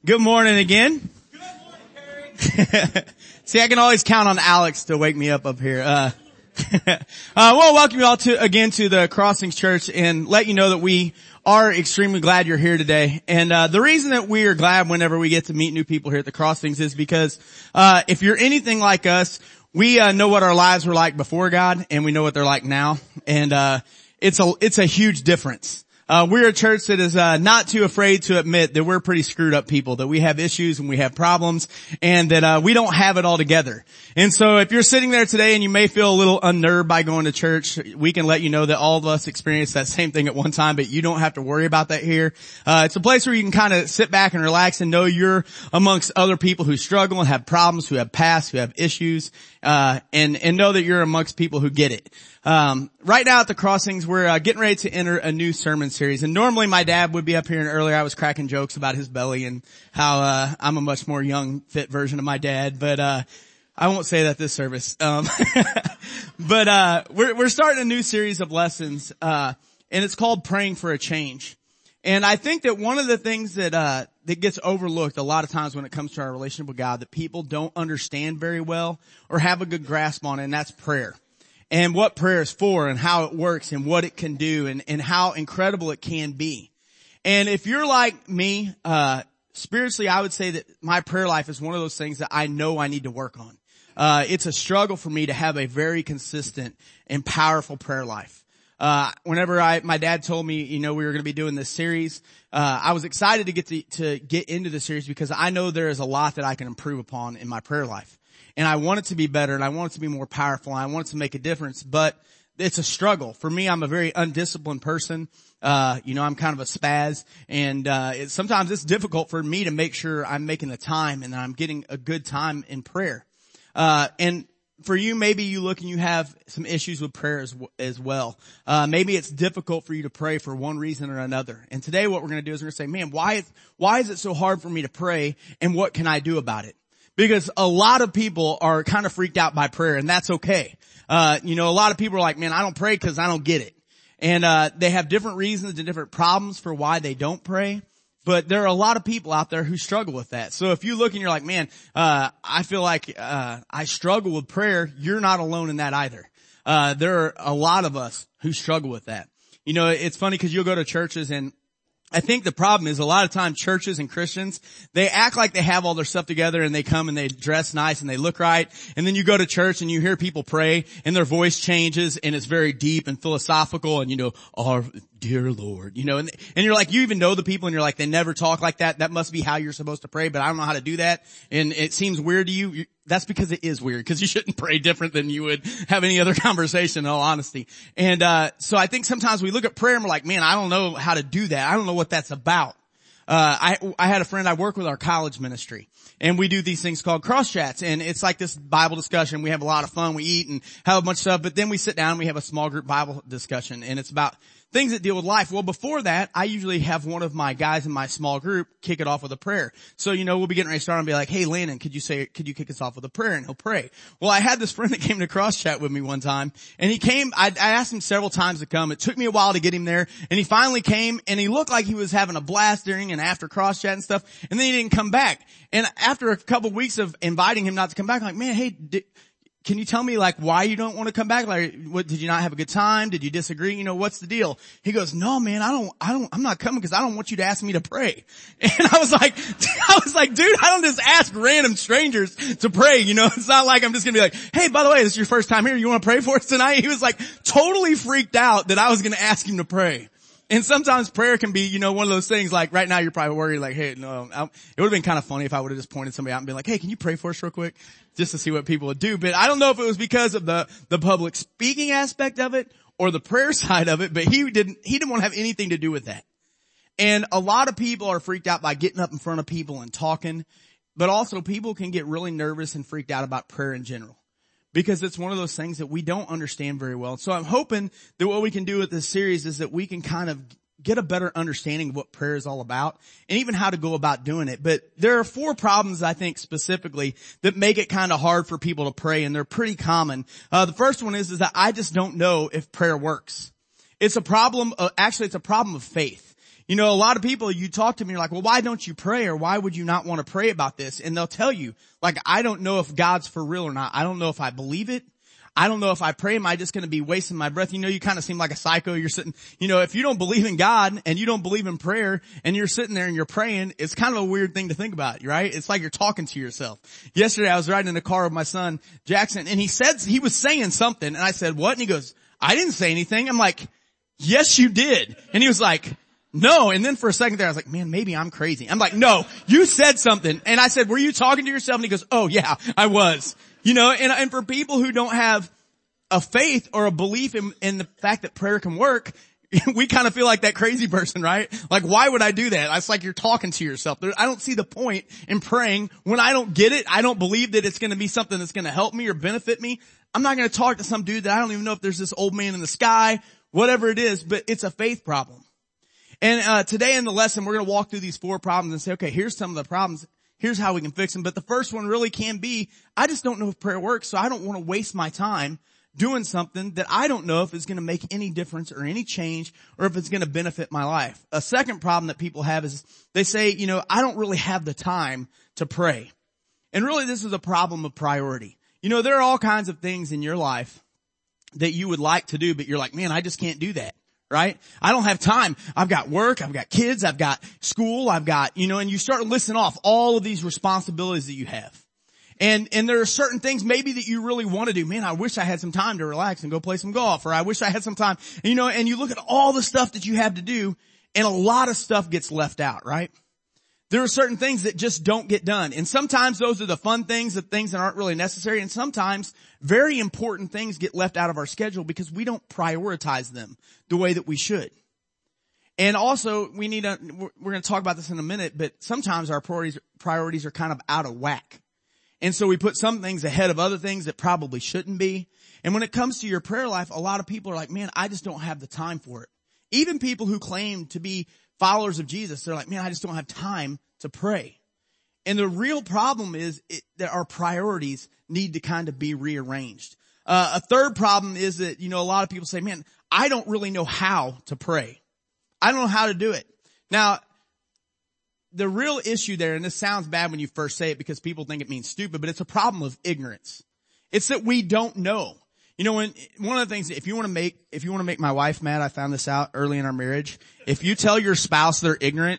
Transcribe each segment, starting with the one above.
Good morning again. Good morning, Carrie. See, I can always count on Alex to wake me up here. Well, welcome you all again to the Crossings Church and let you know that we are extremely glad you're here today. And, the reason that we are glad whenever we get to meet new people here at the Crossings is because, if you're anything like us, we, know what our lives were like before God and we know what they're like now. And, it's a huge difference. We're a church that is not too afraid to admit that we're pretty screwed up people, that we have issues and we have problems, and that we don't have it all together. And so if you're sitting there today and you may feel a little unnerved by going to church, we can let you know that all of us experienced that same thing at one time, but you don't have to worry about that here. It's a place where you can kind of sit back and relax and know you're amongst other people who struggle and have problems, who have past, who have issues, and know that you're amongst people who get it. Right now at the Crossings, we're getting ready to enter a new sermon series. And normally my dad would be up here, and earlier I was cracking jokes about his belly and how I'm a much more young, fit version of my dad. But I won't say that this service. But we're starting a new series of lessons, and it's called Praying for a Change. And I think that one of the things that gets overlooked a lot of times when it comes to our relationship with God that people don't understand very well or have a good grasp on, and that's prayer. And what prayer is for and how it works and what it can do and how incredible it can be. And if you're like me, spiritually, I would say that my prayer life is one of those things that I know I need to work on. It's a struggle for me to have a very consistent and powerful prayer life. Whenever my dad told me, we were going to be doing this series, I was excited to get into the series because I know there is a lot that I can improve upon in my prayer life. And I want it to be better and I want it to be more powerful and I want it to make a difference, but it's a struggle. For me, I'm a very undisciplined person. I'm kind of a spaz and, sometimes it's difficult for me to make sure I'm making the time and that I'm getting a good time in prayer. And for you, maybe you look and you have some issues with prayer as well. Maybe it's difficult for you to pray for one reason or another. And today what we're going to do is we're going to say, man, why is it so hard for me to pray and what can I do about it? Because a lot of people are kind of freaked out by prayer, and that's okay. A lot of people are like, man, I don't pray because I don't get it. And they have different reasons and different problems for why they don't pray. But there are a lot of people out there who struggle with that. So if you look and you're like, man, I feel like I struggle with prayer, you're not alone in that either. There are a lot of us who struggle with that. It's funny because you'll go to churches and I think the problem is a lot of times churches and Christians, they act like they have all their stuff together and they come and they dress nice and they look right. And then you go to church and you hear people pray and their voice changes and it's very deep and philosophical and our dear Lord, and you're like, you even know the people and you're like, they never talk like that. That must be how you're supposed to pray, but I don't know how to do that. And it seems weird to you. That's because it is weird, because you shouldn't pray different than you would have any other conversation, in all honesty. And, so I think sometimes we look at prayer and we're like, man, I don't know how to do that. I don't know what that's about. I had a friend I work with our college ministry and we do these things called cross chats and it's like this Bible discussion. We have a lot of fun. We eat and have a bunch of stuff, but then we sit down and we have a small group Bible discussion and it's about things that deal with life. Well, before that, I usually have one of my guys in my small group kick it off with a prayer. So, we'll be getting ready to start and be like, hey, Landon, could you kick us off with a prayer? And he'll pray. Well, I had this friend that came to cross chat with me one time and he came, I asked him several times to come. It took me a while to get him there and he finally came and he looked like he was having a blast during and after cross chat and stuff. And then he didn't come back. And after a couple of weeks of inviting him not to come back, I'm like, man, hey, can you tell me why you don't want to come back? What, did you not have a good time? Did you disagree? What's the deal? He goes, no, man, I'm not coming because I don't want you to ask me to pray. And I was like, dude, I don't just ask random strangers to pray. It's not like I'm just going to be like, hey, by the way, this is your first time here. You want to pray for us tonight? He was like totally freaked out that I was going to ask him to pray. And sometimes prayer can be, one of those things like right now you're probably worried like, hey, no, it would have been kind of funny if I would have just pointed somebody out and been like, hey, can you pray for us real quick? Just to see what people would do. But I don't know if it was because of the public speaking aspect of it or the prayer side of it, but he didn't want to have anything to do with that. And a lot of people are freaked out by getting up in front of people and talking, but also people can get really nervous and freaked out about prayer in general. Because it's one of those things that we don't understand very well. So I'm hoping that what we can do with this series is that we can kind of get a better understanding of what prayer is all about and even how to go about doing it. But there are 4 problems, I think, specifically that make it kind of hard for people to pray, and they're pretty common. The first one is that I just don't know if prayer works. It's a problem, it's a problem of faith. You know, a lot of people, you talk to me, you're like, well, why don't you pray, or why would you not want to pray about this? And they'll tell you, like, I don't know if God's for real or not. I don't know if I believe it. I don't know if I pray, am I just going to be wasting my breath? You know, you kind of seem like a psycho. You're sitting, you know, if you don't believe in God and you don't believe in prayer and you're sitting there and you're praying, it's kind of a weird thing to think about, right? It's like you're talking to yourself. Yesterday I was riding in the car with my son, Jackson, and he was saying something, and I said, what? And he goes, I didn't say anything. I'm like, yes, you did. And he was like, no. And then for a second there, I was like, man, maybe I'm crazy. I'm like, no, you said something. And I said, were you talking to yourself? And he goes, oh yeah, I was. You know, and for people who don't have a faith or a belief in the fact that prayer can work, we kind of feel like that crazy person, right? Like, why would I do that? It's like you're talking to yourself. I don't see the point in praying when I don't get it. I don't believe that it's going to be something that's going to help me or benefit me. I'm not going to talk to some dude that I don't even know if there's this old man in the sky, whatever it is, but it's a faith problem. And today in the lesson, we're going to walk through these 4 problems and say, okay, here's some of the problems. Here's how we can fix them. But the first one really can be, I just don't know if prayer works, so I don't want to waste my time doing something that I don't know if it's going to make any difference or any change or if it's going to benefit my life. A second problem that people have is they say, you know, I don't really have the time to pray. And really this is a problem of priority. You know, there are all kinds of things in your life that you would like to do, but you're like, man, I just can't do that. Right? I don't have time. I've got work. I've got kids. I've got school. I've got, you know, and you start listing off all of these responsibilities that you have. And there are certain things maybe that you really want to do. Man, I wish I had some time to relax and go play some golf, or I wish I had some time, you know, and you look at all the stuff that you have to do, and a lot of stuff gets left out, right? There are certain things that just don't get done. And sometimes those are the fun things, the things that aren't really necessary. And sometimes very important things get left out of our schedule because we don't prioritize them the way that we should. And also we're going to talk about this in a minute, but sometimes our priorities are kind of out of whack. And so we put some things ahead of other things that probably shouldn't be. And when it comes to your prayer life, a lot of people are like, man, I just don't have the time for it. Even people who claim to be followers of Jesus, they're like, man, I just don't have time to pray. And the real problem is that our priorities need to kind of be rearranged. A third problem is that, you know, a lot of people say, man, I don't really know how to pray. I don't know how to do it. Now, the real issue there, and this sounds bad when you first say it because people think it means stupid, but it's a problem of ignorance. It's that we don't know. You know, one of the things, if you want to make my wife mad, I found this out early in our marriage. If you tell your spouse they're ignorant,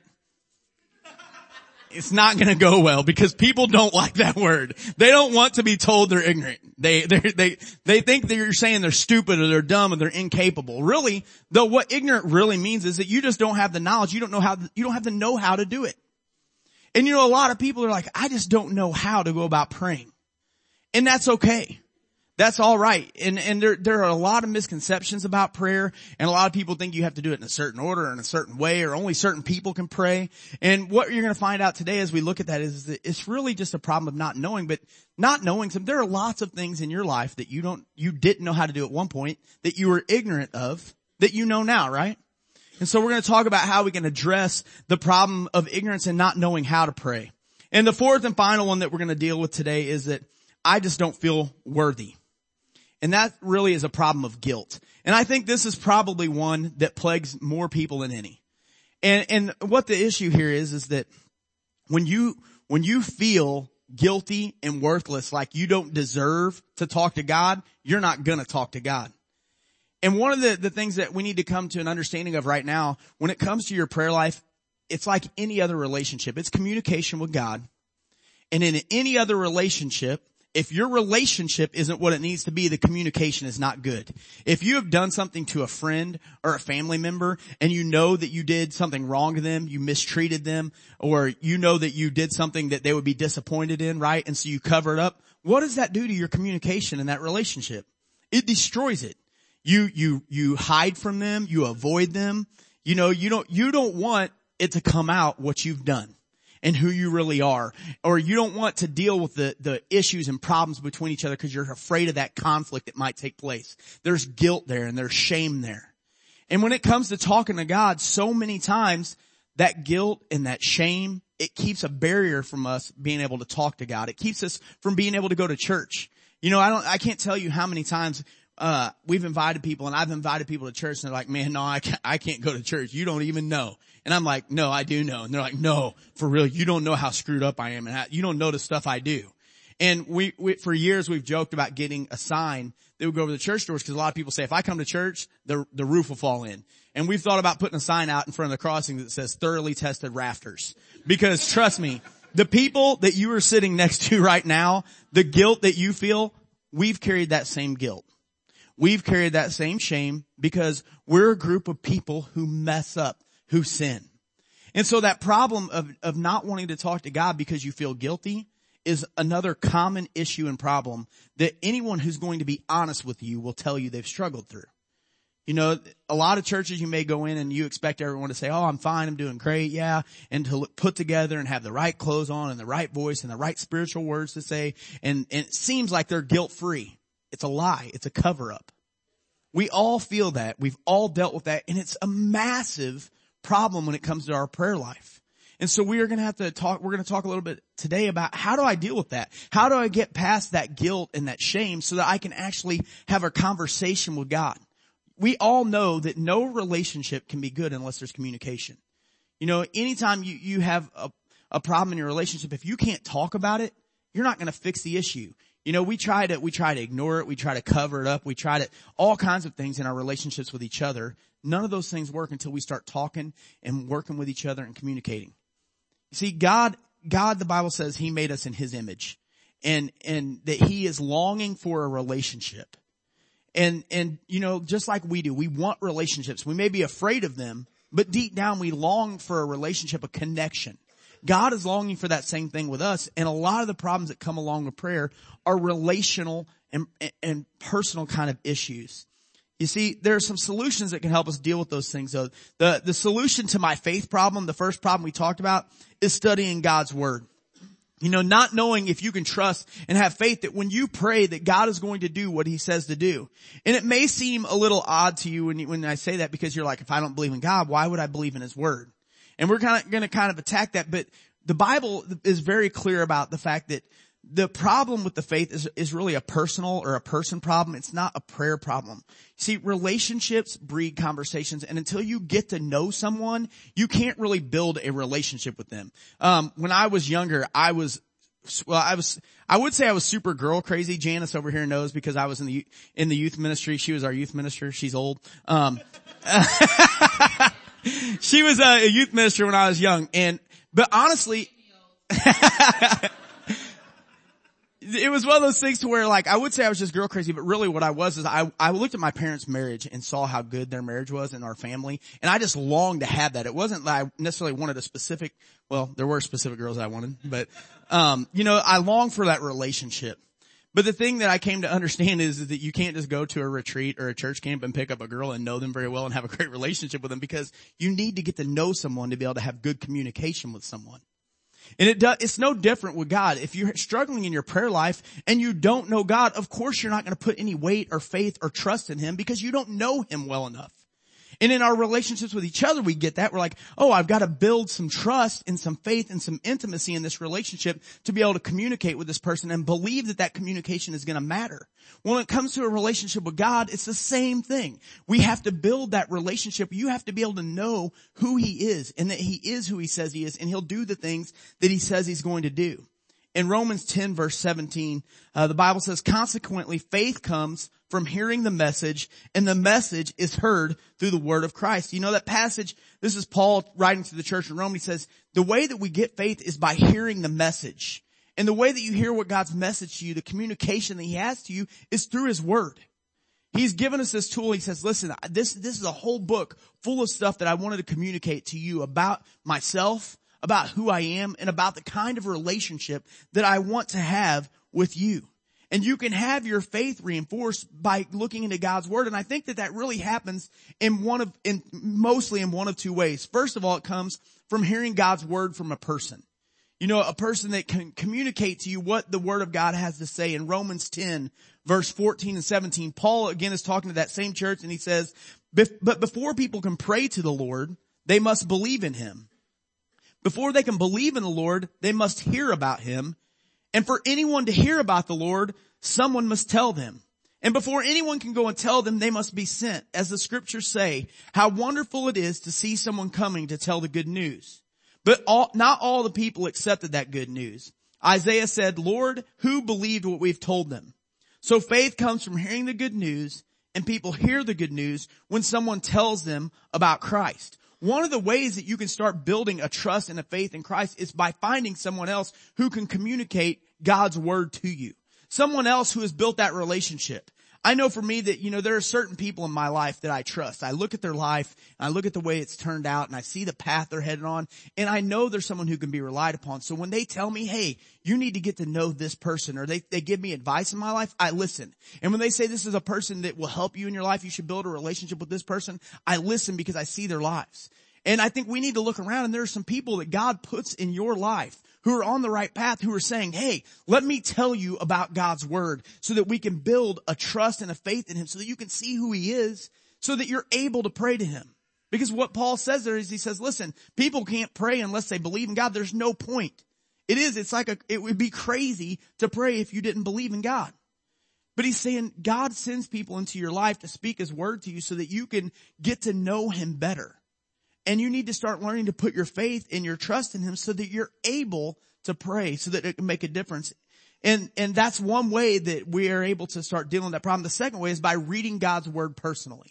it's not going to go well because people don't like that word. They don't want to be told they're ignorant. They think that you're saying they're stupid or they're dumb or they're incapable. Really, though, what ignorant really means is that you just don't have the knowledge. You don't have the know-how to do it. And you know, a lot of people are like, I just don't know how to go about praying. And that's okay. That's all right. And there are a lot of misconceptions about prayer, and a lot of people think you have to do it in a certain order or in a certain way, or only certain people can pray. And what you're going to find out today as we look at that is that it's really just a problem of not knowing, but not knowing some. There are lots of things in your life that you didn't know how to do at one point, that you were ignorant of, that you know now, right? And so we're going to talk about how we can address the problem of ignorance and not knowing how to pray. And the fourth and final one that we're going to deal with today is that I just don't feel worthy. And that really is a problem of guilt. And I think this is probably one that plagues more people than any. And what the issue here is that when you feel guilty and worthless, like you don't deserve to talk to God, you're not going to talk to God. And one of the things that we need to come to an understanding of right now, when it comes to your prayer life, it's like any other relationship. It's communication with God. And in any other relationship, if your relationship isn't what it needs to be, the communication is not good. If you have done something to a friend or a family member and you know that you did something wrong to them, you mistreated them, or you know that you did something that they would be disappointed in, right? And so you cover it up. What does that do to your communication in that relationship? It destroys it. You hide from them, you avoid them. You know, you don't want it to come out what you've done and who you really are. Or you don't want to deal with the issues and problems between each other because you're afraid of that conflict that might take place. There's guilt there and there's shame there. And when it comes to talking to God, so many times that guilt and that shame, it keeps a barrier from us being able to talk to God. It keeps us from being able to go to church. You know, I can't tell you how many times we've invited people, and I've invited people to church, and they're like, man, no, I can't go to church. You don't even know. And I'm like, no, I do know. And they're like, no, for real, you don't know how screwed up I am, and you don't know the stuff I do. And we for years we've joked about getting a sign that would go over the church doors, because a lot of people say, if I come to church, the roof will fall in. And we've thought about putting a sign out in front of the crossing that says thoroughly tested rafters. Because trust me, the people that you are sitting next to right now, the guilt that you feel, we've carried that same guilt. We've carried that same shame because we're a group of people who mess up, who sin. And so that problem of not wanting to talk to God because you feel guilty is another common issue and problem that anyone who's going to be honest with you will tell you they've struggled through. You know, a lot of churches you may go in and you expect everyone to say, oh, I'm fine, I'm doing great, yeah, and to look put together and have the right clothes on and the right voice and the right spiritual words to say, and it seems like they're guilt-free. It's a lie. It's a cover-up. We all feel that. We've all dealt with that, and it's a massive problem when it comes to our prayer life. And so we're going to talk a little bit today about how do I deal with that? How do I get past that guilt and that shame so that I can actually have a conversation with God? We all know that no relationship can be good unless there's communication. You know, anytime you have a problem in your relationship, if you can't talk about it, you're not going to fix the issue. You know, we try to ignore it. We try to cover it up. We try to all kinds of things in our relationships with each other. None of those things work until we start talking and working with each other and communicating. You see, God, the Bible says he made us in his image, and that he is longing for a relationship. And, you know, just like we do, we want relationships. We may be afraid of them, but deep down we long for a relationship, a connection. God is longing for that same thing with us. And a lot of the problems that come along with prayer are relational and personal kind of issues. You see, there are some solutions that can help us deal with those things. So the solution to my faith problem, the first problem we talked about, is studying God's word. You know, not knowing if you can trust and have faith that when you pray that God is going to do what he says to do. And it may seem a little odd to you when I say that, because you're like, if I don't believe in God, why would I believe in his word? And we're going to attack that. But the Bible is very clear about the fact that the problem with the faith is really a personal or a person problem. It's not a prayer problem. See, relationships breed conversations, and until you get to know someone, you can't really build a relationship with them. When I was younger, I would say I was super girl crazy. Janice over here knows, because I was in the youth ministry. She was our youth minister. She's old. She was a youth minister when I was young, but honestly, it was one of those things to where, like, I would say I was just girl crazy, but really what I was is I looked at my parents' marriage and saw how good their marriage was in our family, and I just longed to have that. It wasn't that I necessarily wanted a specific, well, there were specific girls I wanted, but, you know, I longed for that relationship. But the thing that I came to understand is that you can't just go to a retreat or a church camp and pick up a girl and know them very well and have a great relationship with them, because you need to get to know someone to be able to have good communication with someone. And it's no different with God. If you're struggling in your prayer life and you don't know God, of course you're not going to put any weight or faith or trust in him, because you don't know him well enough. And in our relationships with each other, we get that. We're like, oh, I've got to build some trust and some faith and some intimacy in this relationship to be able to communicate with this person and believe that communication is going to matter. When it comes to a relationship with God, it's the same thing. We have to build that relationship. You have to be able to know who he is, and that he is who he says he is, and he'll do the things that he says he's going to do. In Romans 10 verse 17, the Bible says, consequently, faith comes from hearing the message, and the message is heard through the word of Christ. You know that passage? This is Paul writing to the church in Rome. He says, the way that we get faith is by hearing the message. And the way that you hear what God's message to you, the communication that he has to you, is through his word. He's given us this tool. He says, listen, this is a whole book full of stuff that I wanted to communicate to you about myself, about who I am, and about the kind of relationship that I want to have with you. And you can have your faith reinforced by looking into God's word. And I think that really happens mostly in one of two ways. First of all, it comes from hearing God's word from a person. You know, a person that can communicate to you what the word of God has to say. In Romans 10 verse 14 and 17, Paul again is talking to that same church, and he says, but before people can pray to the Lord, they must believe in him. Before they can believe in the Lord, they must hear about him. And for anyone to hear about the Lord, someone must tell them. And before anyone can go and tell them, they must be sent. As the scriptures say, how wonderful it is to see someone coming to tell the good news. But not all the people accepted that good news. Isaiah said, Lord, who believed what we've told them? So faith comes from hearing the good news, and people hear the good news when someone tells them about Christ. One of the ways that you can start building a trust and a faith in Christ is by finding someone else who can communicate God's word to you. Someone else who has built that relationship. I know for me that, there are certain people in my life that I trust. I look at their life, and I look at the way it's turned out, and I see the path they're headed on, and I know there's someone who can be relied upon. So when they tell me, hey, you need to get to know this person, or they give me advice in my life, I listen. And when they say this is a person that will help you in your life, you should build a relationship with this person, I listen because I see their lives. And I think we need to look around, and there are some people that God puts in your life who are on the right path, who are saying, hey, let me tell you about God's word so that we can build a trust and a faith in him, so that you can see who he is, so that you're able to pray to him. Because what Paul says there is, he says, listen, people can't pray unless they believe in God. There's no point. It would be crazy to pray if you didn't believe in God. But he's saying God sends people into your life to speak his word to you so that you can get to know him better. And you need to start learning to put your faith and your trust in him so that you're able to pray, so that it can make a difference. And that's one way that we are able to start dealing with that problem. The second way is by reading God's word personally.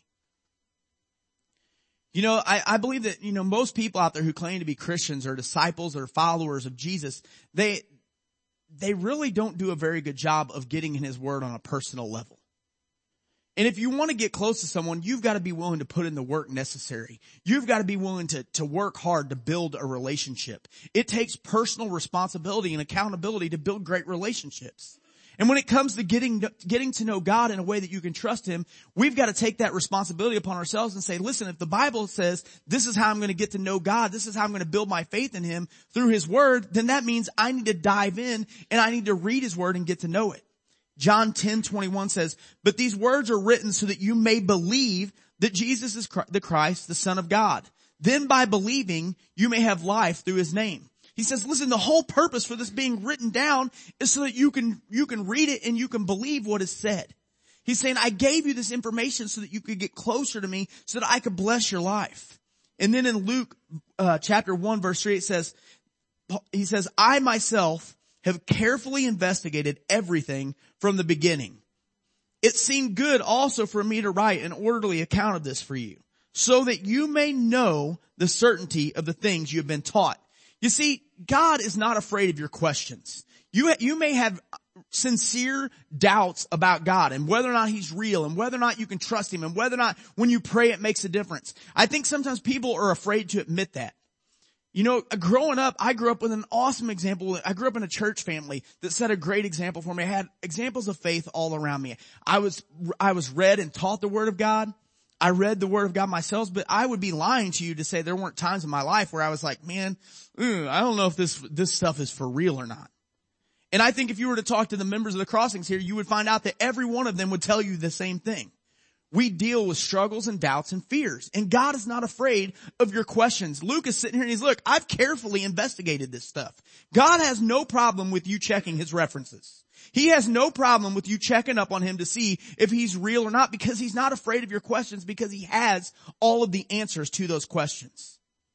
I believe that, most people out there who claim to be Christians or disciples or followers of Jesus, they really don't do a very good job of getting in his word on a personal level. And if you want to get close to someone, you've got to be willing to put in the work necessary. You've got to be willing to work hard to build a relationship. It takes personal responsibility and accountability to build great relationships. And when it comes to getting to know God in a way that you can trust him, we've got to take that responsibility upon ourselves and say, listen, if the Bible says this is how I'm going to get to know God, this is how I'm going to build my faith in him through his word, then that means I need to dive in and I need to read his word and get to know it. John 10:21 says, but these words are written so that you may believe that Jesus is the Christ, the Son of God. Then by believing, you may have life through his name. He says, listen, the whole purpose for this being written down is so that you can read it and you can believe what is said. He's saying, I gave you this information so that you could get closer to me, so that I could bless your life. And then in Luke chapter 1 verse 3, he says, I myself have carefully investigated everything from the beginning. It seemed good also for me to write an orderly account of this for you, so that you may know the certainty of the things you have been taught. You see, God is not afraid of your questions. You may have sincere doubts about God and whether or not he's real and whether or not you can trust him and whether or not when you pray it makes a difference. I think sometimes people are afraid to admit that. Growing up, I grew up with an awesome example. I grew up in a church family that set a great example for me. I had examples of faith all around me. I was read and taught the Word of God. I read the Word of God myself, but I would be lying to you to say there weren't times in my life where I was like, man, I don't know if this stuff is for real or not. And I think if you were to talk to the members of the Crossings here, you would find out that every one of them would tell you the same thing. We deal with struggles and doubts and fears, and God is not afraid of your questions. Luke is sitting here and he's, look, I've carefully investigated this stuff. God has no problem with you checking his references. He has no problem with you checking up on him to see if he's real or not, because he's not afraid of your questions, because he has all of the answers to those questions.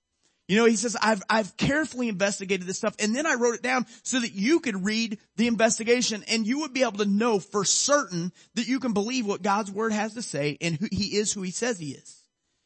He says, I've carefully investigated this stuff, and then I wrote it down so that you could read the investigation and you would be able to know for certain that you can believe what God's word has to say and he is who he says he is.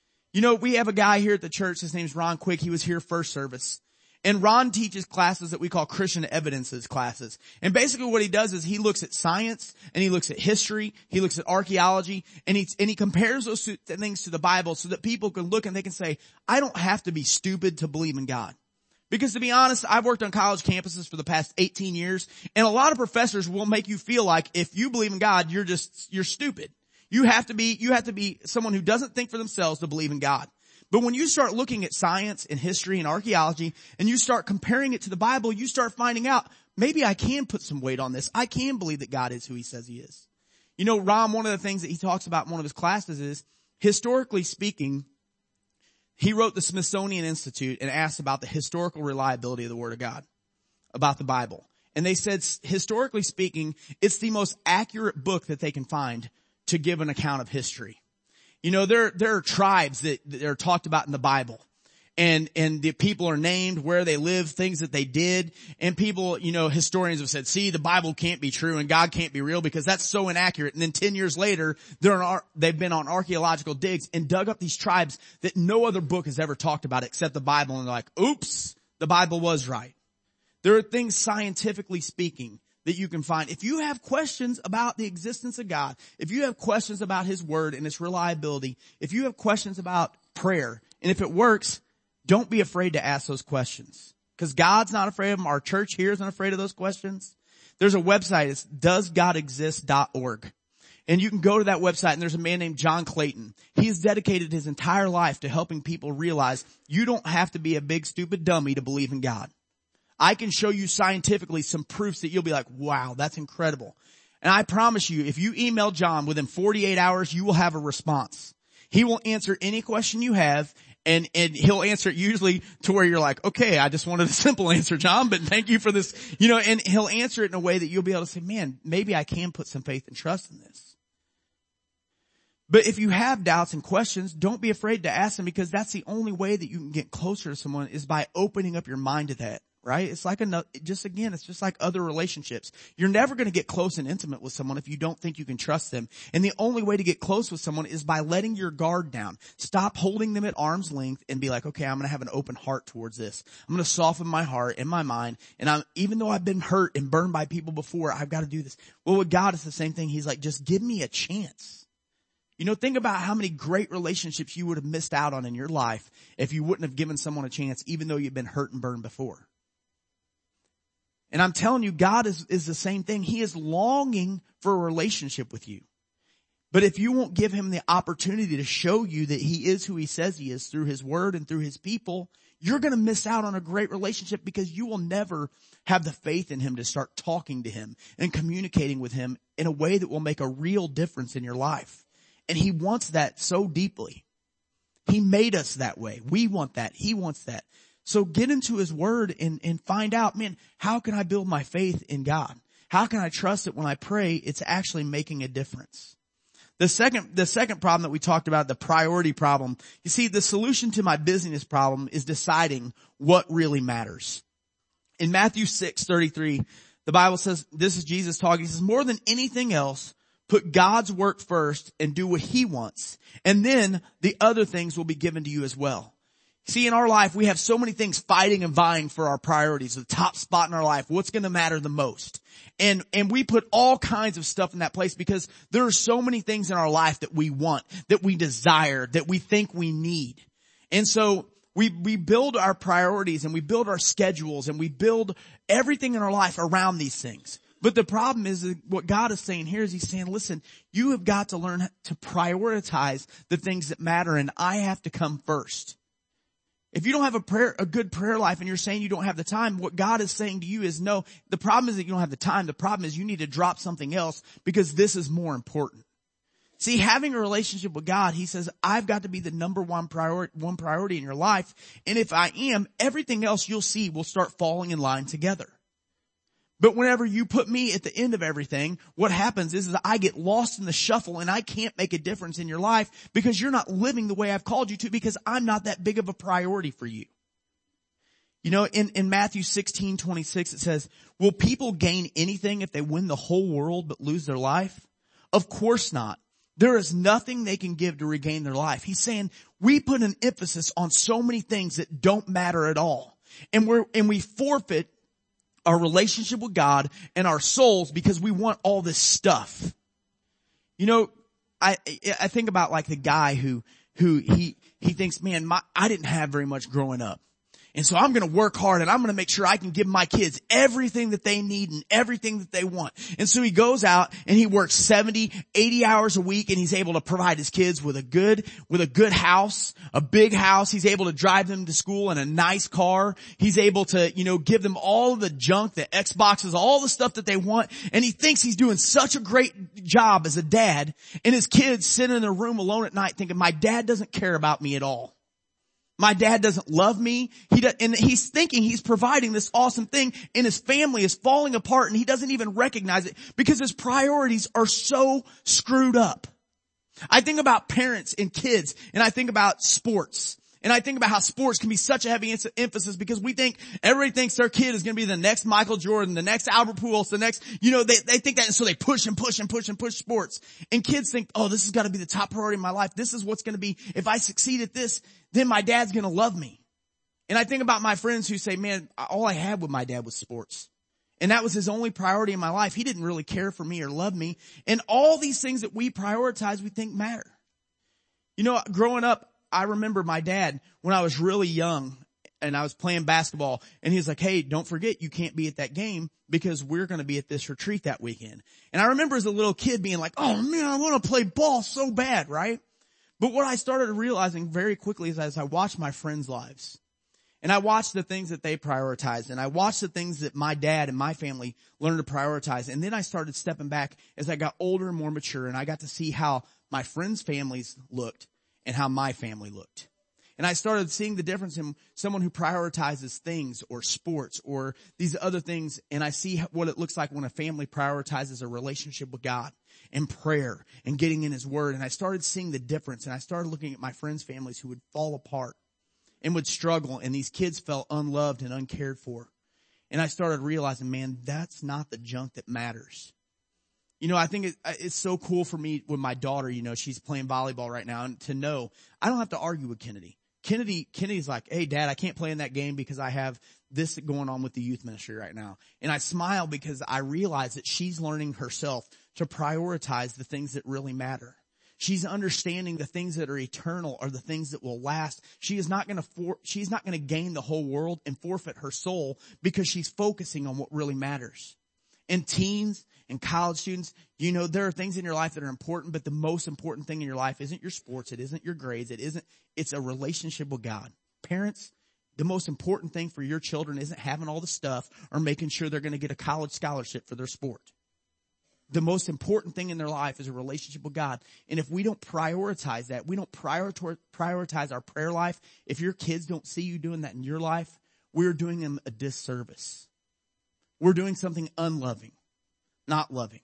We have a guy here at the church. His name's Ron Quick. He was here first service. And Ron teaches classes that we call Christian evidences classes. And basically what he does is he looks at science and he looks at history, he looks at archaeology, and he compares those things to the Bible so that people can look and they can say, I don't have to be stupid to believe in God. Because to be honest, I've worked on college campuses for the past 18 years, and a lot of professors will make you feel like if you believe in God, you're stupid. You have to be someone who doesn't think for themselves to believe in God. But when you start looking at science and history and archaeology and you start comparing it to the Bible, you start finding out, maybe I can put some weight on this. I can believe that God is who he says he is. Ron, one of the things that he talks about in one of his classes is, historically speaking, he wrote the Smithsonian Institute and asked about the historical reliability of the Word of God, about the Bible. And they said, historically speaking, it's the most accurate book that they can find to give an account of history. You know, there are tribes that are talked about in the Bible. And the people are named, where they live, things that they did. And people, you know, historians have said, see, the Bible can't be true and God can't be real because that's so inaccurate. And then 10 years later, they've been on archaeological digs and dug up these tribes that no other book has ever talked about except the Bible. And they're like, oops, the Bible was right. There are things, scientifically speaking, that you can find. If you have questions about the existence of God, if you have questions about His Word and its reliability, if you have questions about prayer, and if it works, don't be afraid to ask those questions. Because God's not afraid of them. Our church here isn't afraid of those questions. There's a website, it's doesgodexist.org. And you can go to that website and there's a man named John Clayton. He's dedicated his entire life to helping people realize you don't have to be a big stupid dummy to believe in God. I can show you scientifically some proofs that you'll be like, wow, that's incredible. And I promise you, if you email John within 48 hours, you will have a response. He will answer any question you have. And he'll answer it usually to where you're like, okay, I just wanted a simple answer, John, but thank you for this, you know, and he'll answer it in a way that you'll be able to say, man, maybe I can put some faith and trust in this. But if you have doubts and questions, don't be afraid to ask them, because that's the only way that you can get closer to someone is by opening up your mind to that. Right? It's like it's just like other relationships. You're never going to get close and intimate with someone if you don't think you can trust them. And the only way to get close with someone is by letting your guard down. Stop holding them at arm's length and be like, okay, I'm going to have an open heart towards this. I'm going to soften my heart and my mind. And even though I've been hurt and burned by people before, I've got to do this. Well, with God, it's the same thing. He's like, just give me a chance. You know, think about how many great relationships you would have missed out on in your life if you wouldn't have given someone a chance, even though you've been hurt and burned before. And I'm telling you, God is the same thing. He is longing for a relationship with you. But if you won't give Him the opportunity to show you that He is who He says He is through His Word and through His people, you're going to miss out on a great relationship, because you will never have the faith in Him to start talking to Him and communicating with Him in a way that will make a real difference in your life. And He wants that so deeply. He made us that way. We want that. He wants that. So get into His Word and find out, man, how can I build my faith in God? How can I trust that when I pray, it's actually making a difference? The second problem that we talked about, the priority problem, you see, the solution to my busyness problem is deciding what really matters. In Matthew 6:33, the Bible says, this is Jesus talking, He says, more than anything else, put God's work first and do what He wants, and then the other things will be given to you as well. See, in our life, we have so many things fighting and vying for our priorities, the top spot in our life, what's going to matter the most. And we put all kinds of stuff in that place because there are so many things in our life that we want, that we desire, that we think we need. And so we build our priorities and we build our schedules and we build everything in our life around these things. But the problem is that what God is saying here is He's saying, listen, you have got to learn to prioritize the things that matter, and I have to come first. If you don't have a good prayer life and you're saying you don't have the time, what God is saying to you is no, the problem is that you don't have the time. The problem is you need to drop something else because this is more important. See, having a relationship with God, He says, I've got to be the number one priority in your life. And if I am, everything else you'll see will start falling in line together. But whenever you put me at the end of everything, what happens is I get lost in the shuffle and I can't make a difference in your life because you're not living the way I've called you to, because I'm not that big of a priority for you. You know, in Matthew 16:26, it says, will people gain anything if they win the whole world but lose their life? Of course not. There is nothing they can give to regain their life. He's saying we put an emphasis on so many things that don't matter at all. And we forfeit our relationship with God and our souls because we want all this stuff. You know, I think about like the guy who he thinks, man, I didn't have very much growing up. And so I'm going to work hard and I'm going to make sure I can give my kids everything that they need and everything that they want. And so he goes out and he works 70, 80 hours a week, and he's able to provide his kids with a good house, a big house. He's able to drive them to school in a nice car. He's able to, give them all of the junk, the Xboxes, all the stuff that they want. And he thinks he's doing such a great job as a dad. And his kids sit in their room alone at night thinking, my dad doesn't care about me at all. My dad doesn't love me. And he's thinking he's providing this awesome thing, and his family is falling apart, and he doesn't even recognize it because his priorities are so screwed up. I think about parents and kids, and I think about sports. And I think about how sports can be such a heavy emphasis because everybody thinks their kid is going to be the next Michael Jordan, the next Albert Pujols, the next, they think that, and so they push and push and push and push sports. And kids think, oh, this has got to be the top priority in my life. This is what's going to be, if I succeed at this, then my dad's going to love me. And I think about my friends who say, man, all I had with my dad was sports. And that was his only priority in my life. He didn't really care for me or love me. And all these things that we prioritize, we think matter. Growing up, I remember my dad when I was really young and I was playing basketball, and he was like, hey, don't forget you can't be at that game because we're going to be at this retreat that weekend. And I remember as a little kid being like, oh man, I want to play ball so bad, right? But what I started realizing very quickly is as I watched my friends' lives and I watched the things that they prioritized, and I watched the things that my dad and my family learned to prioritize. And then I started stepping back as I got older and more mature, and I got to see how my friends' families looked and how my family looked. And I started seeing the difference in someone who prioritizes things or sports or these other things. And I see what it looks like when a family prioritizes a relationship with God and prayer and getting in his word. And I started seeing the difference. And I started looking at my friends' families who would fall apart and would struggle. And these kids felt unloved and uncared for. And I started realizing, man, that's not the junk that matters. I think it's so cool for me with my daughter, she's playing volleyball right now, and to know I don't have to argue with Kennedy. Kennedy's like, hey dad, I can't play in that game because I have this going on with the youth ministry right now. And I smile because I realize that she's learning herself to prioritize the things that really matter. She's understanding the things that are eternal are the things that will last. She's not going to gain the whole world and forfeit her soul because she's focusing on what really matters. And teens and college students, there are things in your life that are important, but the most important thing in your life isn't your sports. It isn't your grades. It's a relationship with God. Parents, the most important thing for your children isn't having all the stuff or making sure they're going to get a college scholarship for their sport. The most important thing in their life is a relationship with God. And if we don't prioritize that, we don't prioritize our prayer life, if your kids don't see you doing that in your life, we're doing them a disservice. We're doing something unloving, not loving.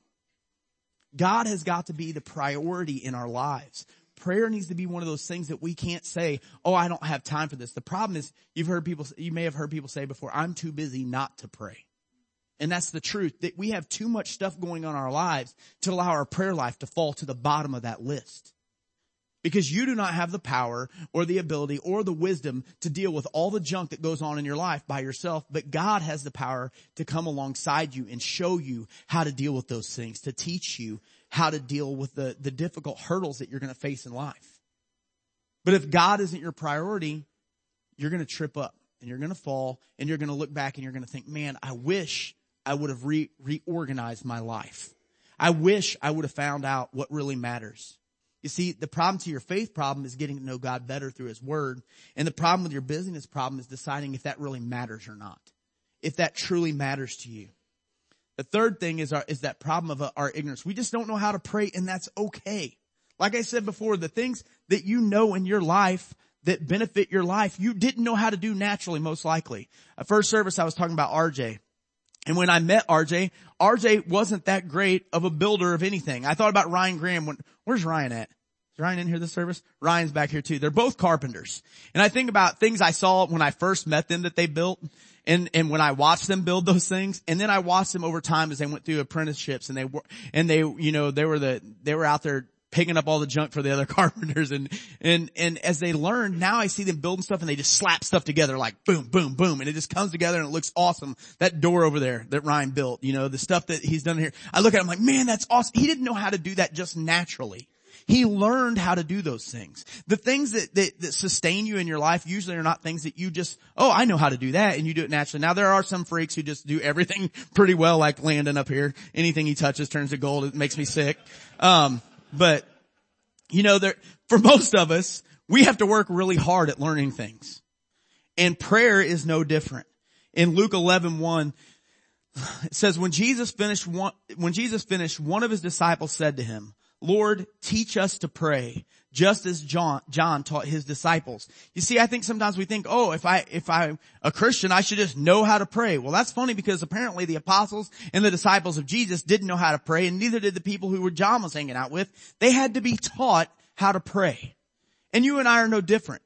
God has got to be the priority in our lives. Prayer needs to be one of those things that we can't say, oh, I don't have time for this. The problem is you may have heard people say before, I'm too busy not to pray. And that's the truth, that we have too much stuff going on in our lives to allow our prayer life to fall to the bottom of that list. Because you do not have the power or the ability or the wisdom to deal with all the junk that goes on in your life by yourself. But God has the power to come alongside you and show you how to deal with those things, to teach you how to deal with the difficult hurdles that you're going to face in life. But if God isn't your priority, you're going to trip up and you're going to fall and you're going to look back and you're going to think, man, I wish I would have reorganized my life. I wish I would have found out what really matters. You see, the problem to your faith problem is getting to know God better through his word. And the problem with your busyness problem is deciding if that really matters or not. If that truly matters to you. The third thing is that problem of our ignorance. We just don't know how to pray, and that's okay. Like I said before, the things that you know in your life that benefit your life, you didn't know how to do naturally, most likely. At first service, I was talking about RJ. And when I met RJ wasn't that great of a builder of anything. I thought about Ryan Graham. Where's Ryan at? Is Ryan in here this service? Ryan's back here too. They're both carpenters. And I think about things I saw when I first met them that they built. And when I watched them build those things, and then I watched them over time as they went through apprenticeships, and they were out there picking up all the junk for the other carpenters, and as they learned, now I see them building stuff and they just slap stuff together like boom, boom, boom, and it just comes together and it looks awesome. That door over there that Ryan built, the stuff that he's done here, I look at him like, man, that's awesome. He didn't know how to do that just naturally. He learned how to do those things. The things that sustain you in your life usually are not things that you just, oh, I know how to do that, and you do it naturally. Now there are some freaks who just do everything pretty well, like Landon up here. Anything he touches turns to gold. It makes me sick. But, for most of us, we have to work really hard at learning things. And prayer is no different. In Luke 11:1, it says, when Jesus finished, one of his disciples said to him, Lord, teach us to pray, just as John taught his disciples. You see, I think sometimes we think, oh, if I'm a Christian, I should just know how to pray. Well, that's funny because apparently the apostles and the disciples of Jesus didn't know how to pray, and neither did the people who John was hanging out with. They had to be taught how to pray. And you and I are no different.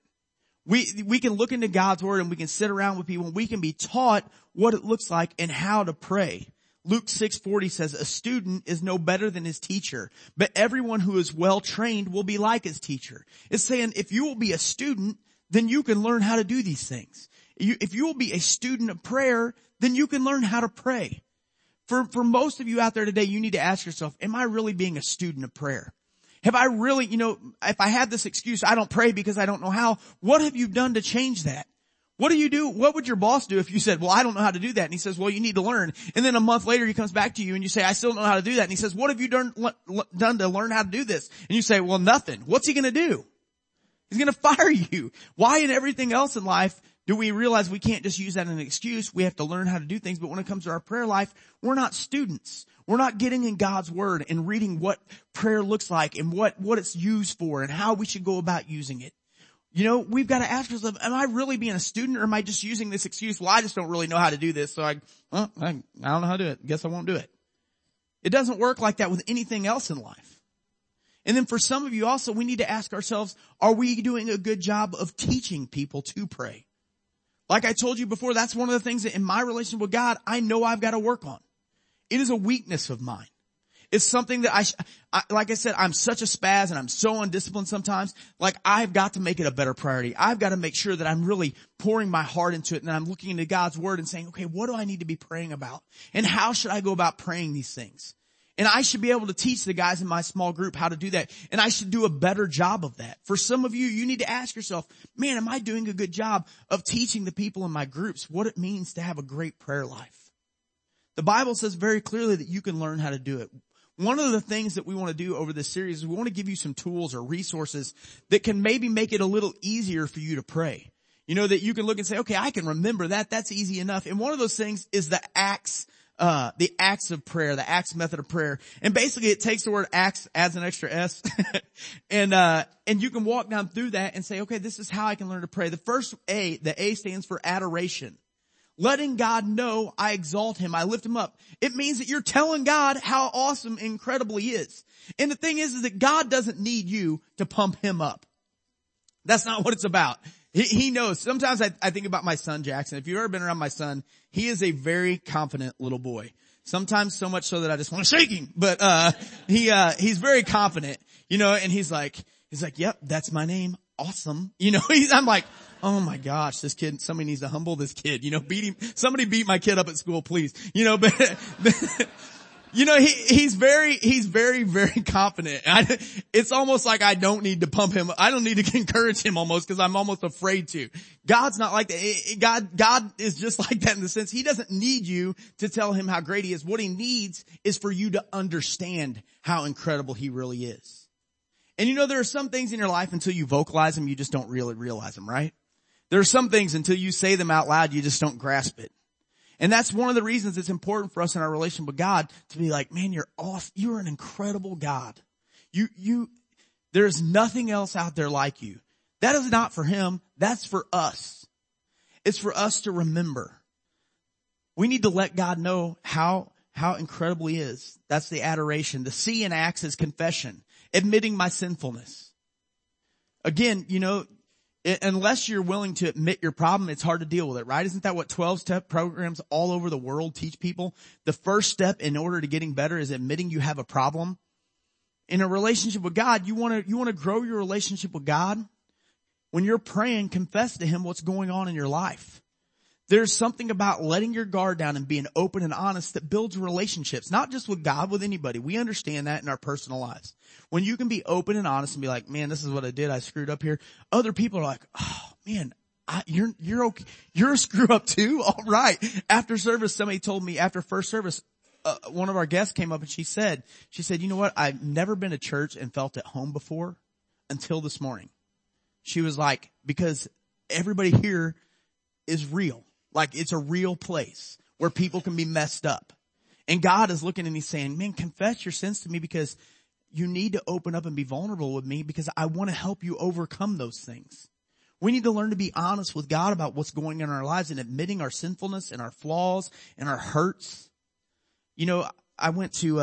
We can look into God's word and we can sit around with people and we can be taught what it looks like and how to pray. Luke 6:40 says, a student is no better than his teacher, but everyone who is well trained will be like his teacher. It's saying if you will be a student, then you can learn how to do these things. If you will be a student of prayer, then you can learn how to pray. For most of you out there today, you need to ask yourself, am I really being a student of prayer? Have I really, if I have this excuse, I don't pray because I don't know how, what have you done to change that? What do you do? What would your boss do if you said, well, I don't know how to do that? And he says, well, you need to learn. And then a month later he comes back to you and you say, I still don't know how to do that. And he says, what have you done to learn how to do this? And you say, well, nothing. What's he going to do? He's going to fire you. Why in everything else in life do we realize we can't just use that as an excuse? We have to learn how to do things. But when it comes to our prayer life, we're not students. We're not getting in God's word and reading what prayer looks like and what it's used for and how we should go about using it. We've got to ask ourselves, am I really being a student or am I just using this excuse? Well, I just don't really know how to do this. So I don't know how to do it. Guess I won't do it. It doesn't work like that with anything else in life. And then for some of you also, we need to ask ourselves, are we doing a good job of teaching people to pray? Like I told you before, that's one of the things that in my relationship with God, I know I've got to work on. It is a weakness of mine. It's something that like I said, I'm such a spaz and I'm so undisciplined sometimes. Like I've got to make it a better priority. I've got to make sure that I'm really pouring my heart into it and that I'm looking into God's word and saying, okay, what do I need to be praying about? And how should I go about praying these things? And I should be able to teach the guys in my small group how to do that. And I should do a better job of that. For some of you, you need to ask yourself, man, am I doing a good job of teaching the people in my groups what it means to have a great prayer life? The Bible says very clearly that you can learn how to do it. One of the things that we want to do over this series is we want to give you some tools or resources that can maybe make it a little easier for you to pray. That you can look and say, okay, I can remember that. That's easy enough. And one of those things is the acts of prayer, the acts method of prayer. And basically it takes the word acts, adds an extra S. and you can walk down through that and say, okay, this is how I can learn to pray. The first A, the A stands for adoration. Letting God know I exalt him, I lift him up. It means that you're telling God how awesome and incredible he is. And the thing is that God doesn't need you to pump him up. That's not what it's about. He knows. Sometimes I think about my son, Jackson. If you've ever been around my son, he is a very confident little boy. Sometimes so much so that I just want to shake him. But, he's very confident, and he's like, yep, that's my name. Awesome. I'm like, oh my gosh, this kid, somebody needs to humble this kid, beat him. Somebody beat my kid up at school, please. But he's very, very confident. It's almost like I don't need to pump him. I don't need to encourage him almost because I'm almost afraid to. God's not like that. God is just like that in the sense he doesn't need you to tell him how great he is. What he needs is for you to understand how incredible he really is. And there are some things in your life until you vocalize them, you just don't really realize them, right? There are some things until you say them out loud, you just don't grasp it. And that's one of the reasons it's important for us in our relationship with God to be like, man, you're an incredible God. There's nothing else out there like you. That is not for him. That's for us. It's for us to remember. We need to let God know how incredible he is. That's the adoration. The C in Acts is confession, admitting my sinfulness. Again, unless you're willing to admit your problem, it's hard to deal with it, right? Isn't that what 12-step programs all over the world teach people? The first step in order to getting better is admitting you have a problem. In a relationship with God, you want to grow your relationship with God. When you're praying, confess to him what's going on in your life. There's something about letting your guard down and being open and honest that builds relationships, not just with God, with anybody. We understand that in our personal lives. When you can be open and honest and be like, man, this is what I did. I screwed up here. Other people are like, oh man, you're okay. You're a screw up too. All right. After service, somebody told me after first service, one of our guests came up and she said, you know what? I've never been to church and felt at home before until this morning. She was like, because everybody here is real. Like it's a real place where people can be messed up. And God is looking and he's saying, man, confess your sins to me because you need to open up and be vulnerable with me because I want to help you overcome those things. We need to learn to be honest with God about what's going on in our lives and admitting our sinfulness and our flaws and our hurts. You know, I went to,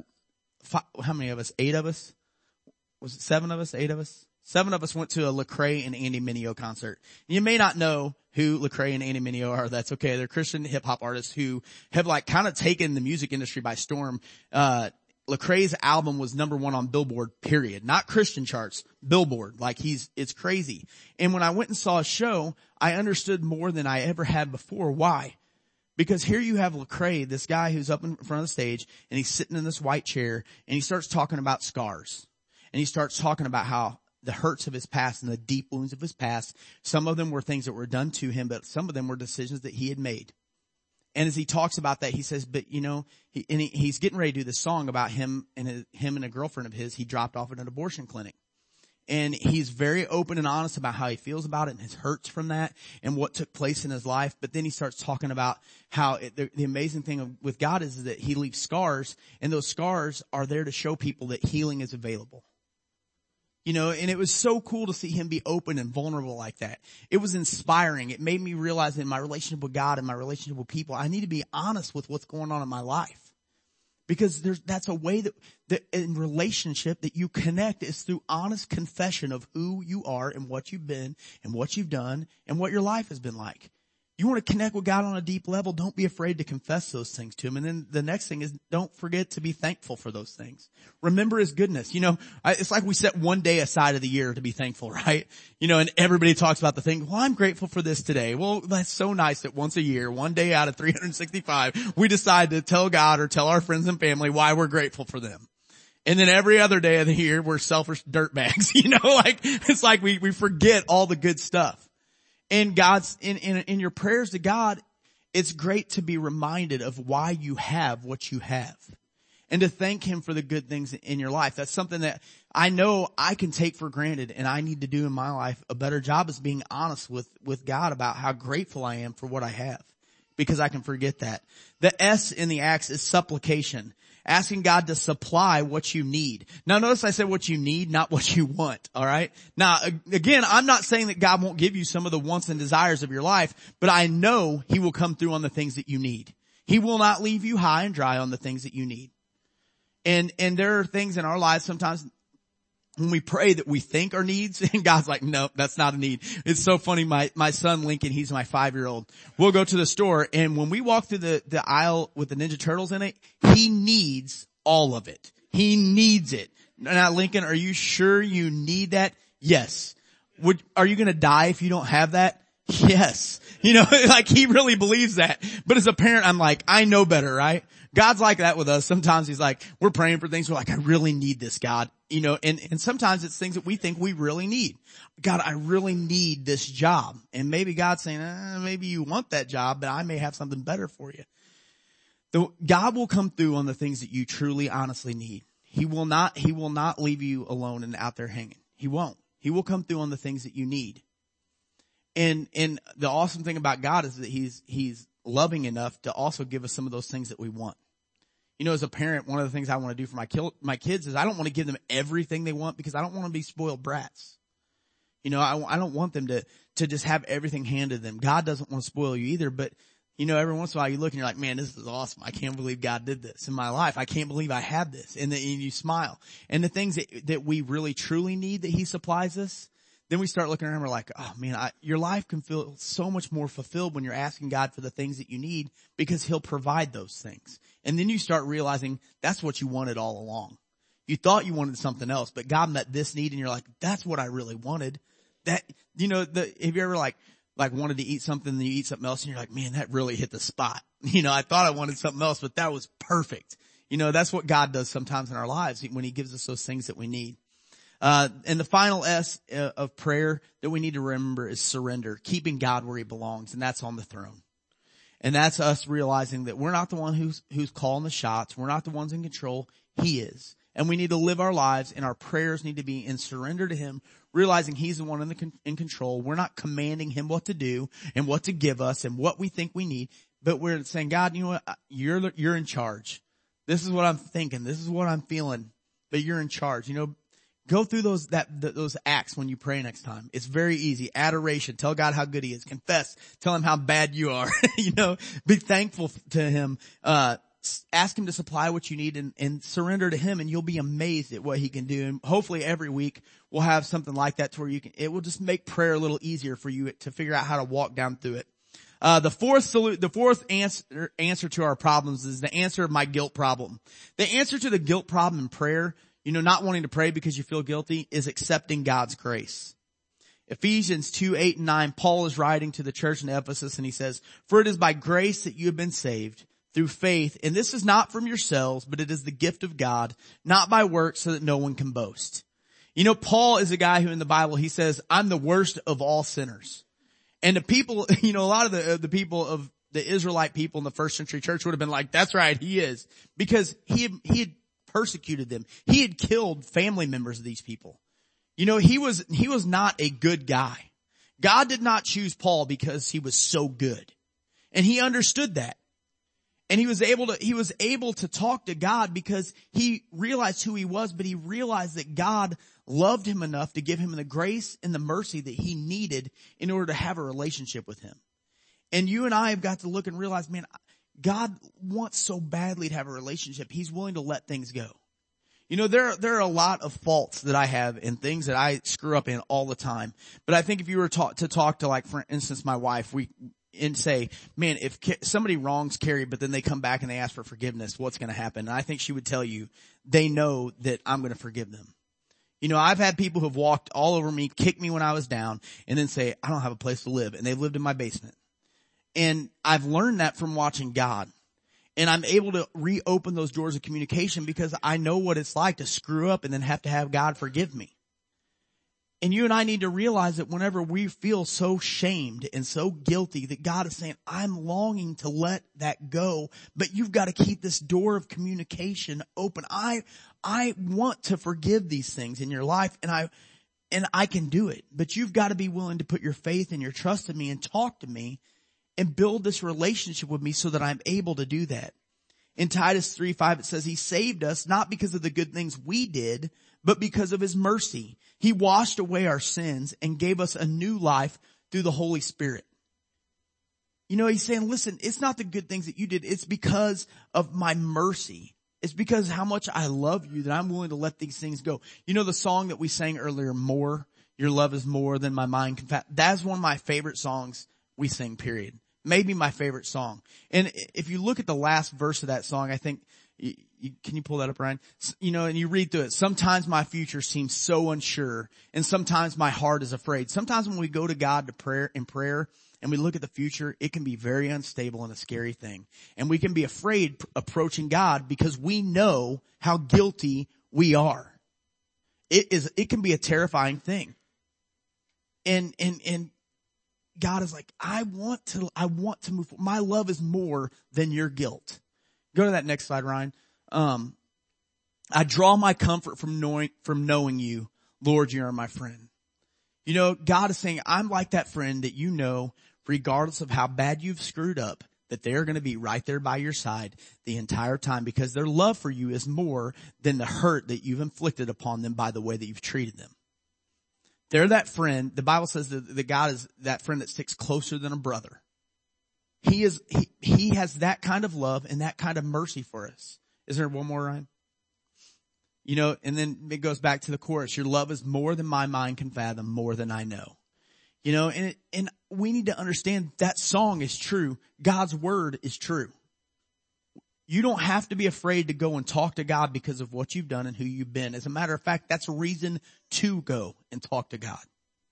how many of us? 8 of us? Was it 7 of us? 8 of us? 7 of us went to a Lecrae and Andy Mineo concert. You may not know who Lecrae and Andy Mineo are. That's okay. They're Christian hip hop artists who have like kind of taken the music industry by storm. Lecrae's album was #1 on Billboard, period. Not Christian charts, Billboard. Like it's crazy. And when I went and saw a show, I understood more than I ever had before. Why? Because here you have Lecrae, this guy who's up in front of the stage, and he's sitting in this white chair, and he starts talking about scars. And he starts talking about how the hurts of his past and the deep wounds of his past, some of them were things that were done to him, but some of them were decisions that he had made. And as he talks about that, he says, but you know, he's getting ready to do this song about him and a girlfriend of his. He dropped off at an abortion clinic. And he's very open and honest about how he feels about it and his hurts from that and what took place in his life. But then he starts talking about how the amazing thing with God is that he leaves scars, and those scars are there to show people that healing is available. You know, and it was so cool to see him be open and vulnerable like that. It was inspiring. It made me realize that in my relationship with God and my relationship with people, I need to be honest with what's going on in my life. Because that's a way that in relationship that you connect is through honest confession of who you are and what you've been and what you've done and what your life has been like. You want to connect with God on a deep level, don't be afraid to confess those things to him. And then the next thing is don't forget to be thankful for those things. Remember his goodness. You know, it's like we set one day aside of the year to be thankful, right? You know, and everybody talks about the thing, well, I'm grateful for this today. Well, that's so nice that once a year, one day out of 365, we decide to tell God or tell our friends and family why we're grateful for them. And then every other day of the year, we're selfish dirtbags, you know, like, it's like we forget all the good stuff. And God's, in your prayers to God, it's great to be reminded of why you have what you have. And to thank him for the good things in your life. That's something that I know I can take for granted, and I need to do in my life a better job is being honest with God about how grateful I am for what I have. Because I can forget that. The S in the Acts is supplication. Asking God to supply what you need. Now notice I said what you need, not what you want, alright? Now again, I'm not saying that God won't give you some of the wants and desires of your life, but I know he will come through on the things that you need. He will not leave you high and dry on the things that you need. And there are things in our lives sometimes when we pray that we think are needs, and God's like, no, that's not a need. It's so funny. My son Lincoln, he's my 5-year-old. We'll go to the store, and when we walk through the aisle with the Ninja Turtles in it, he needs all of it. He needs it. Now, Lincoln, are you sure you need that? Yes. Are you going to die if you don't have that? Yes. You know, like he really believes that. But as a parent, I'm like, I know better, right? God's like that with us. Sometimes he's like, we're praying for things. We're like, I really need this, God. You know, and sometimes it's things that we think we really need. God, I really need this job. And maybe God's saying, maybe you want that job, but I may have something better for you. God will come through on the things that you truly, honestly need. He will not leave you alone and out there hanging. He won't. He will come through on the things that you need. And the awesome thing about God is that he's loving enough to also give us some of those things that we want. You know, as a parent, one of the things I want to do for my kids is I don't want to give them everything they want because I don't want them to be spoiled brats. You know, I don't want them to just have everything handed to them. God doesn't want to spoil you either, but you know, every once in a while you look and you're like, man, this is awesome. I can't believe God did this in my life. I can't believe I have this. And then you smile. And the things that we really truly need that he supplies us, then we start looking around and we're like, oh man, your life can feel so much more fulfilled when you're asking God for the things that you need because he'll provide those things. And then you start realizing that's what you wanted all along. You thought you wanted something else, but God met this need and you're like, that's what I really wanted. That, you know, have you ever like wanted to eat something and you eat something else and you're like, man, that really hit the spot. You know, I thought I wanted something else, but that was perfect. You know, that's what God does sometimes in our lives when he gives us those things that we need. And the final S of prayer that we need to remember is surrender, keeping God where he belongs, and that's on the throne. And that's us realizing that we're not the one who's calling the shots. We're not the ones in control. He is. And we need to live our lives, and our prayers need to be in surrender to him, realizing he's the one in control. We're not commanding him what to do and what to give us and what we think we need, but we're saying, God, you know what? You're in charge. This is what I'm thinking. This is what I'm feeling. but you're in charge. Go through those acts when you pray next time. It's very easy. Adoration. Tell God how good he is. Confess. Tell him how bad you are. Be thankful to him. Ask him to supply what you need and surrender to him, and you'll be amazed at what he can do. And hopefully every week we'll have something like that to where it will just make prayer a little easier for you to figure out how to walk down through it. The fourth answer to our problems is the answer of my guilt problem. The answer to the guilt problem in prayer, not wanting to pray because you feel guilty, is accepting God's grace. Ephesians 2:8-9, Paul is writing to the church in Ephesus, and he says, "For it is by grace that you have been saved, through faith, and this is not from yourselves, but it is the gift of God, not by works, so that no one can boast." Paul is a guy who in the Bible, he says, "I'm the worst of all sinners." And the people, a lot of the people of the Israelite people in the first century church would have been like, "That's right, he is." Because he had persecuted them. He had killed family members of these people. He was not a good guy. God did not choose Paul because he was so good. And he understood that. And he was able to talk to God because he realized who he was, but he realized that God loved him enough to give him the grace and the mercy that he needed in order to have a relationship with him. And you and I have got to look and realize, man, God wants so badly to have a relationship. He's willing to let things go. There are a lot of faults that I have and things that I screw up in all the time. But I think if you were to talk to, like, for instance, my wife, and say, man, if somebody wrongs Carrie, but then they come back and they ask for forgiveness, what's going to happen? And I think she would tell you, they know that I'm going to forgive them. I've had people who have walked all over me, kicked me when I was down, and then say, "I don't have a place to live." And they've lived in my basement. And I've learned that from watching God. And I'm able to reopen those doors of communication because I know what it's like to screw up and then have to have God forgive me. And you and I need to realize that whenever we feel so shamed and so guilty, that God is saying, "I'm longing to let that go, but you've got to keep this door of communication open. I want to forgive these things in your life, and I can do it, but you've got to be willing to put your faith and your trust in me and talk to me and build this relationship with me so that I'm able to do that." In Titus 3:5, it says, "He saved us not because of the good things we did, but because of his mercy. He washed away our sins and gave us a new life through the Holy Spirit." He's saying, listen, it's not the good things that you did. It's because of my mercy. It's because how much I love you that I'm willing to let these things go. The song that we sang earlier, "More," "Your love is more than my mind can fathom." That's one of my favorite songs we sing, period. Maybe my favorite song. And if you look at the last verse of that song, I think, can you pull that up, Ryan? And you read through it. "Sometimes my future seems so unsure, and sometimes my heart is afraid." Sometimes when we go to God in prayer and we look at the future, it can be very unstable and a scary thing. And we can be afraid approaching God because we know how guilty we are. It can be a terrifying thing. And God is like, I want to move forward. My love is more than your guilt. Go to that next slide, Ryan. "I draw my comfort from knowing you. Lord, you are my friend." God is saying, I'm like that friend that regardless of how bad you've screwed up, that they're going to be right there by your side the entire time because their love for you is more than the hurt that you've inflicted upon them by the way that you've treated them. They're that friend. The Bible says that God is that friend that sticks closer than a brother. He has that kind of love and that kind of mercy for us. Is there one more, Ryan? And then it goes back to the chorus. "Your love is more than my mind can fathom, more than I know." And we need to understand that song is true. God's word is true. You don't have to be afraid to go and talk to God because of what you've done and who you've been. As a matter of fact, that's a reason to go and talk to God.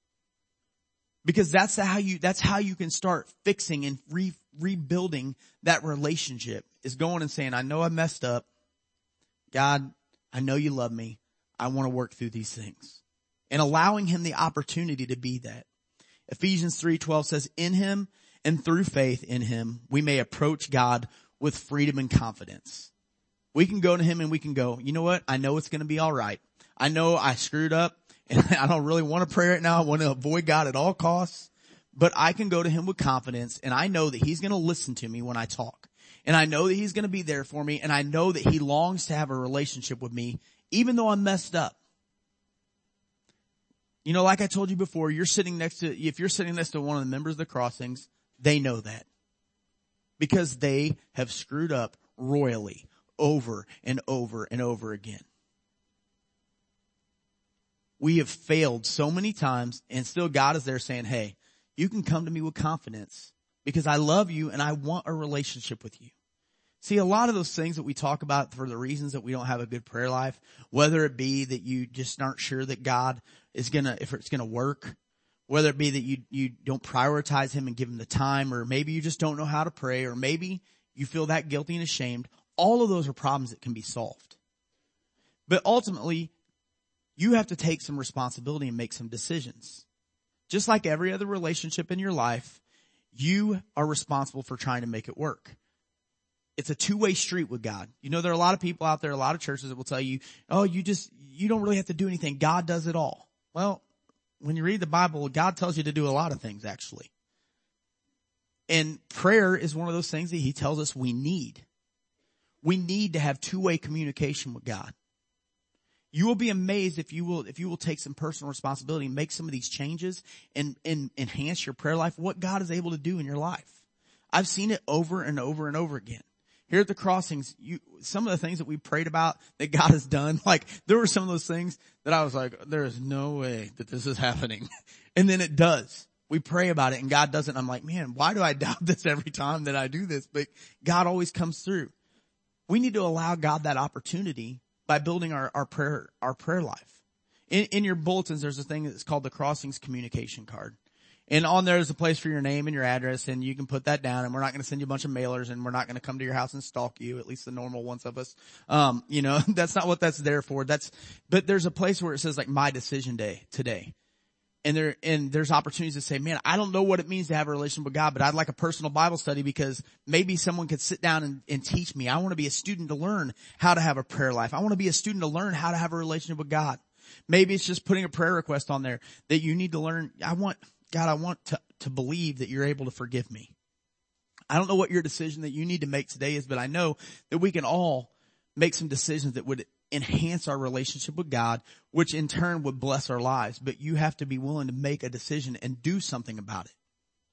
Because that's how you can start fixing and rebuilding that relationship, is going and saying, "I know I messed up. God, I know you love me. I want to work through these things." And allowing him the opportunity to be that. Ephesians 3:12 says, "In him and through faith in him, we may approach God with freedom and confidence." We can go to him and we can go, "You know what? I know it's going to be all right. I know I screwed up and I don't really want to pray right now. I want to avoid God at all costs, but I can go to him with confidence and I know that he's going to listen to me when I talk. And I know that he's going to be there for me. And I know that he longs to have a relationship with me, even though I'm messed up. You know, like I told you before, if you're sitting next to one of the members of the Crossings, they know that. Because they have screwed up royally over and over and over again. We have failed so many times, and still God is there saying, hey, you can come to me with confidence because I love you and I want a relationship with you. See, a lot of those things that we talk about for the reasons that we don't have a good prayer life, whether it be that you just aren't sure that God is if it's gonna work, whether it be that you don't prioritize him and give him the time, or maybe you just don't know how to pray, or maybe you feel that guilty and ashamed. All of those are problems that can be solved. But ultimately, you have to take some responsibility and make some decisions. Just like every other relationship in your life, you are responsible for trying to make it work. It's a two-way street with God. You know, there are a lot of people out there, a lot of churches that will tell you, oh, you don't really have to do anything. God does it all. Well, when you read the Bible, God tells you to do a lot of things, actually. And prayer is one of those things that he tells us we need. We need to have two-way communication with God. You will be amazed if you will take some personal responsibility and make some of these changes and enhance your prayer life, what God is able to do in your life. I've seen it over and over and over again. Here at the Crossings, some of the things that we prayed about that God has done, like there were some of those things that I was like, there is no way that this is happening. And then it does. We pray about it and God does it. And I'm like, man, why do I doubt this every time that I do this? But God always comes through. We need to allow God that opportunity by building our prayer life. In your bulletins, there's a thing that's called the Crossings communication card. And on there is a place for your name and your address, and you can put that down, and we're not going to send you a bunch of mailers, and we're not going to come to your house and stalk you, at least the normal ones of us. You know, that's not what that's there for. But there's a place where it says like my decision day today. And there's opportunities to say, man, I don't know what it means to have a relationship with God, but I'd like a personal Bible study because maybe someone could sit down and teach me. I want to be a student to learn how to have a prayer life. I want to be a student to learn how to have a relationship with God. Maybe it's just putting a prayer request on there that you need to learn. I want to believe that you're able to forgive me. I don't know what your decision that you need to make today is, but I know that we can all make some decisions that would enhance our relationship with God, which in turn would bless our lives. But you have to be willing to make a decision and do something about it.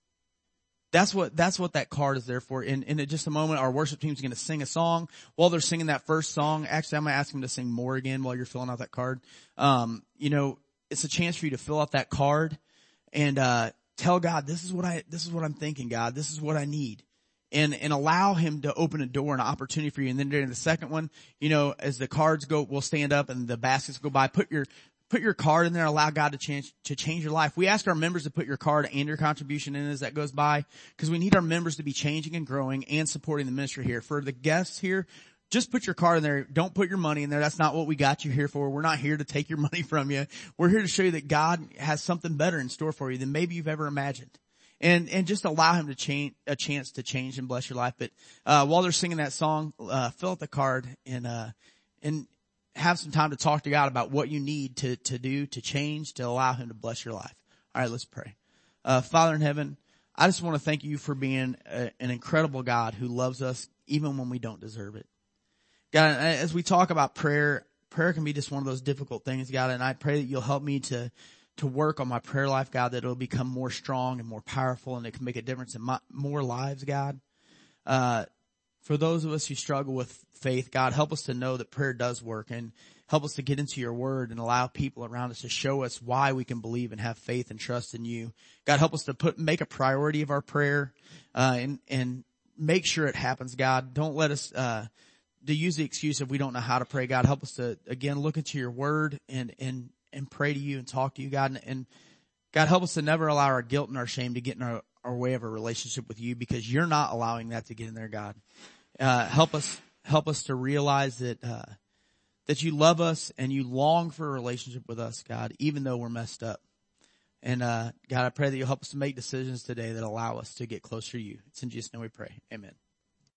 That's what that card is there for. In just a moment, our worship team is going to sing a song. While they're singing that first song, actually, I'm going to ask them to sing more again while you're filling out that card. You know, it's a chance for you to fill out that card and tell God, this is what I'm thinking, God. This is what I need. And allow him to open a door and an opportunity for you. And then during the second one, you know, as the cards go, we'll stand up and the baskets go by. Put your card in there. Allow God to change your life. We ask our members to put your card and your contribution in as that goes by, because we need our members to be changing and growing and supporting the ministry here. For the guests here, just put your card in there. Don't put your money in there. That's not what we got you here for. We're not here to take your money from you. We're here to show you that God has something better in store for you than maybe you've ever imagined. And just allow him to a chance to change and bless your life. But, while they're singing that song, fill out the card and have some time to talk to God about what you need to do, to change, to allow him to bless your life. All right, let's pray. Father in heaven, I just want to thank you for being an incredible God who loves us even when we don't deserve it. God, as we talk about prayer can be just one of those difficult things, God, and I pray that you'll help me to work on my prayer life, God, that it'll become more strong and more powerful and it can make a difference in more lives, God. For those of us who struggle with faith, God, help us to know that prayer does work, and help us to get into your word and allow people around us to show us why we can believe and have faith and trust in you. God, help us to make a priority of our prayer, and make sure it happens, God. Don't let us, to use the excuse if we don't know how to pray, God. Help us to, again, look into your word and pray to you and talk to you, God. And God, help us to never allow our guilt and our shame to get in our way of a relationship with you, because you're not allowing that to get in there, God. Help us to realize that you love us and you long for a relationship with us, God, even though we're messed up. And, God, I pray that you'll help us to make decisions today that allow us to get closer to you. It's in Jesus' name we pray. Amen.